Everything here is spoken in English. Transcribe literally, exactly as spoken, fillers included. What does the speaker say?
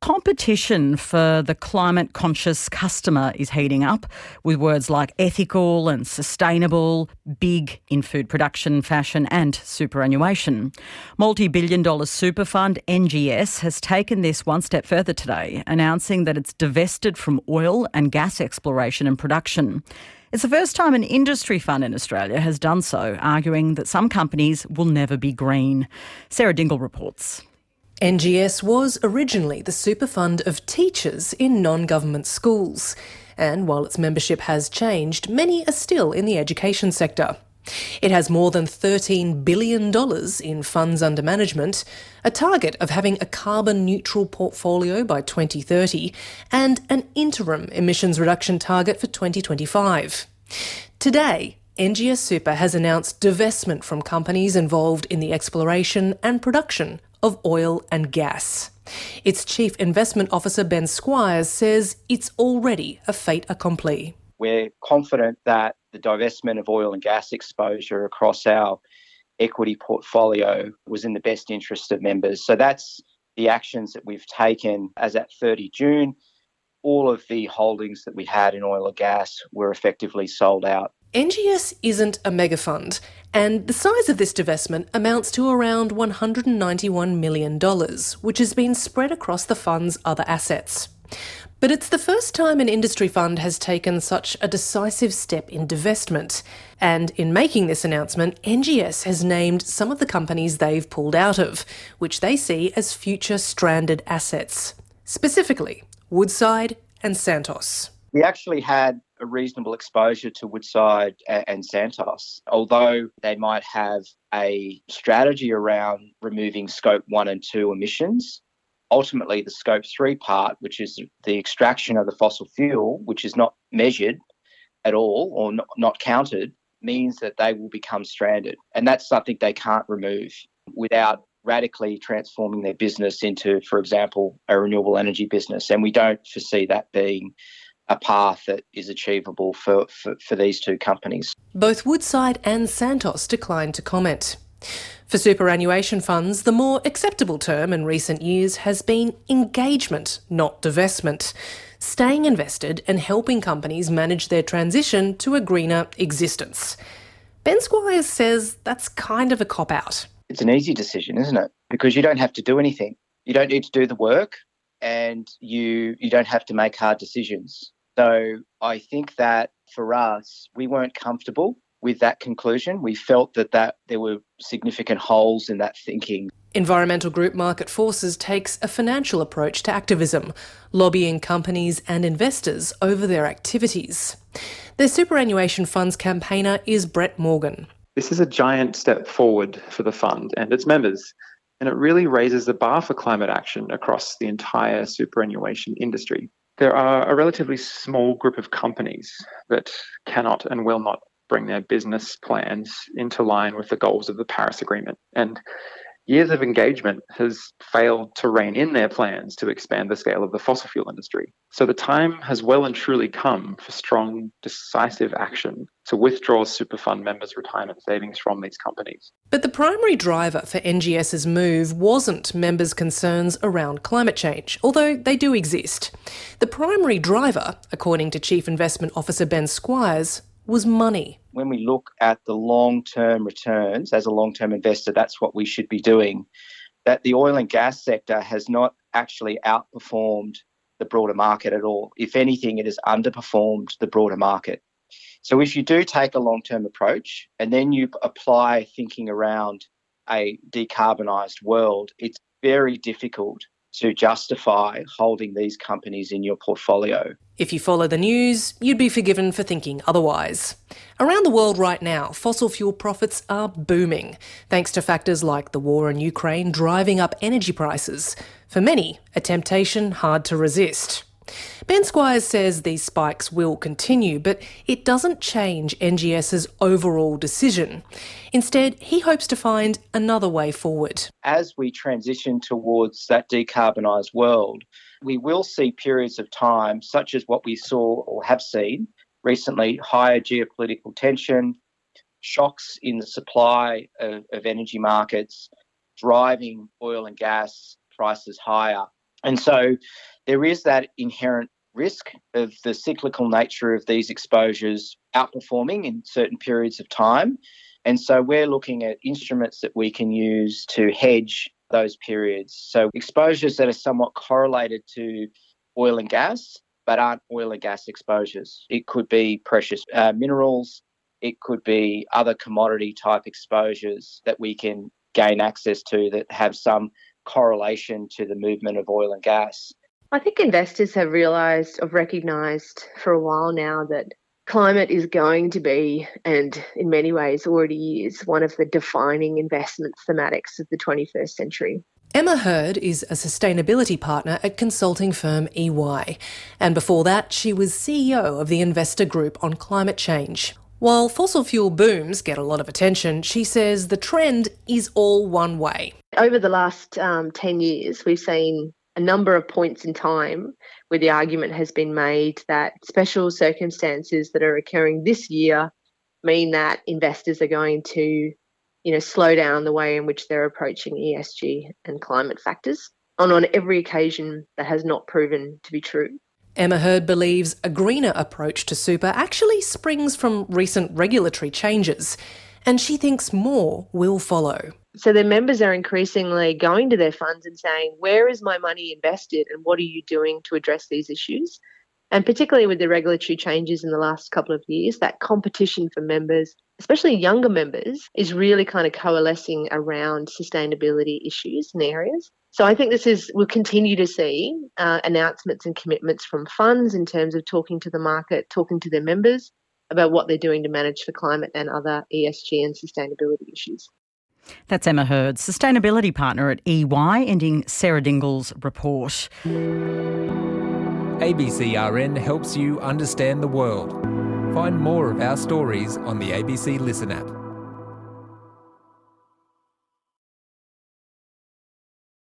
Competition for the climate-conscious customer is heating up, with words like ethical and sustainable big in food production, fashion and superannuation. Multi-billion dollar super fund N G S has taken this one step further today, announcing that it's divested from oil and gas exploration and production. It's the first time an industry fund in Australia has done so, arguing that some companies will never be green. Sarah Dingle reports. N G S was originally the super fund of teachers in non-government schools. And while its membership has changed, many are still in the education sector. It has more than thirteen billion dollars in funds under management, a target of having a carbon-neutral portfolio by twenty thirty, and an interim emissions reduction target for twenty twenty-five. Today, N G S Super has announced divestment from companies involved in the exploration and production of oil and gas. Its Chief Investment Officer Ben Squires says it's already a fait accompli. We're confident that the divestment of oil and gas exposure across our equity portfolio was in the best interest of members. So that's the actions that we've taken. As at thirty June, all of the holdings that we had in oil or gas were effectively sold out. N G S isn't a mega fund, and the size of this divestment amounts to around one hundred ninety-one million dollars, which has been spread across the fund's other assets. But it's the first time an industry fund has taken such a decisive step in divestment. And in making this announcement, N G S has named some of the companies they've pulled out of, which they see as future stranded assets. Specifically, Woodside and Santos. We actually had a reasonable exposure to Woodside and Santos, although they might have a strategy around removing scope one and two emissions. Ultimately, the scope three part, which is the extraction of the fossil fuel, which is not measured at all or not, not counted, means that they will become stranded. And that's something they can't remove without radically transforming their business into, for example, a renewable energy business. And we don't foresee that being a path that is achievable for, for, for these two companies. Both Woodside and Santos declined to comment. For superannuation funds, the more acceptable term in recent years has been engagement, not divestment, staying invested and helping companies manage their transition to a greener existence. Ben Squires says that's kind of a cop-out. It's an easy decision, isn't it? Because you don't have to do anything. You don't need to do the work and you you don't have to make hard decisions. So I think that for us, we weren't comfortable with that conclusion. We felt that, that there were significant holes in that thinking. Environmental group Market Forces takes a financial approach to activism, lobbying companies and investors over their activities. Their superannuation funds campaigner is Brett Morgan. This is a giant step forward for the fund and its members, and it really raises the bar for climate action across the entire superannuation industry. There are a relatively small group of companies that cannot and will not bring their business plans into line with the goals of the Paris Agreement. And years of engagement has failed to rein in their plans to expand the scale of the fossil fuel industry. So the time has well and truly come for strong, decisive action to withdraw super fund members' retirement savings from these companies. But the primary driver for NGS's move wasn't members' concerns around climate change, although they do exist. The primary driver, according to Chief Investment Officer Ben Squires, was money. When we look at the long-term returns, as a long-term investor, that's what we should be doing. That the oil and gas sector has not actually outperformed the broader market at all. If anything, it has underperformed the broader market. So if you do take a long-term approach and then you apply thinking around a decarbonised world, it's very difficult to justify holding these companies in your portfolio. If you follow the news, you'd be forgiven for thinking otherwise. Around the world right now, fossil fuel profits are booming, thanks to factors like the war in Ukraine driving up energy prices. For many, a temptation hard to resist. Ben Squires says these spikes will continue, but it doesn't change NGS's overall decision. Instead, he hopes to find another way forward. As we transition towards that decarbonised world, we will see periods of time, such as what we saw or have seen recently, higher geopolitical tension, shocks in the supply of, of energy markets, driving oil and gas prices higher. And so there is that inherent risk of the cyclical nature of these exposures outperforming in certain periods of time. And so we're looking at instruments that we can use to hedge those periods. So exposures that are somewhat correlated to oil and gas, but aren't oil and gas exposures. It could be precious uh, minerals. It could be other commodity type exposures that we can gain access to that have some correlation to the movement of oil and gas. I think investors have realised, or recognised for a while now, that climate is going to be, and in many ways already is, one of the defining investment thematics of the twenty-first century. Emma Hurd is a sustainability partner at consulting firm E Y, and before that she was C E O of the investor group on climate change. While fossil fuel booms get a lot of attention, she says the trend is all one way. Over the last um, ten years, we've seen a number of points in time where the argument has been made that special circumstances that are occurring this year mean that investors are going to, you know, slow down the way in which they're approaching E S G and climate factors. And on every occasion, that has not proven to be true. Emma Hurd believes a greener approach to super actually springs from recent regulatory changes, and she thinks more will follow. So their members are increasingly going to their funds and saying, where is my money invested and what are you doing to address these issues? And particularly with the regulatory changes in the last couple of years, that competition for members, especially younger members, is really kind of coalescing around sustainability issues and areas. So I think this is, we'll continue to see uh, announcements and commitments from funds in terms of talking to the market, talking to their members about what they're doing to manage for climate and other E S G and sustainability issues. That's Emma Hurd, sustainability partner at E Y, ending Sarah Dingle's report. A B C R N helps you understand the world. Find more of our stories on the A B C Listen app.